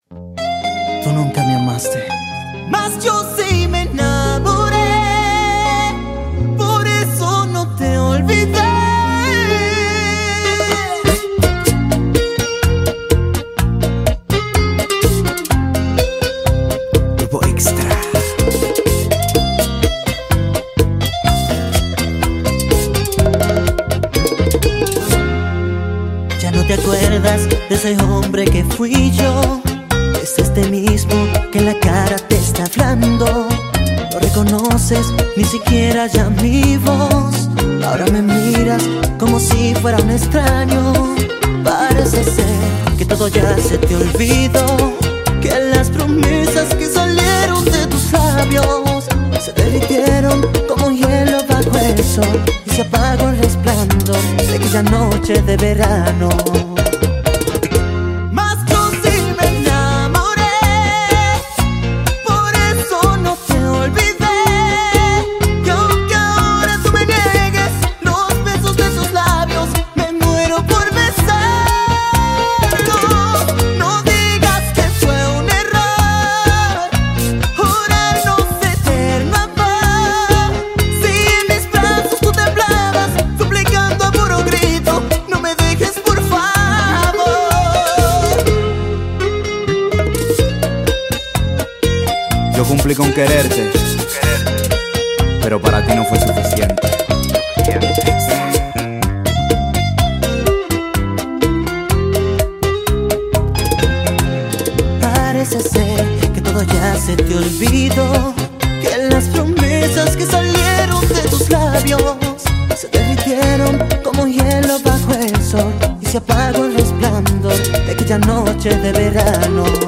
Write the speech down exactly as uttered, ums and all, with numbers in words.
Tú nunca me amaste, mas yo sí me enamoré, por eso no te olvidé. Grupo Extra. Ya no te acuerdas de ese hombre que fui yo. Es este mismo que en la cara te está hablando. No reconoces ni siquiera ya mi voz. Ahora me miras como si fuera un extraño. Parece ser que todo ya se te olvidó, que las promesas que salieron de tus labios se derritieron como un hielo bajo el sol, y se apagó el resplandor de aquella noche de verano. Yo cumplí con quererte, pero para ti no fue suficiente. Parece ser que todo ya se te olvidó, que las promesas que salieron de tus labios se derritieron como un hielo bajo el sol, y se apagó el resplandor de aquella noche de verano.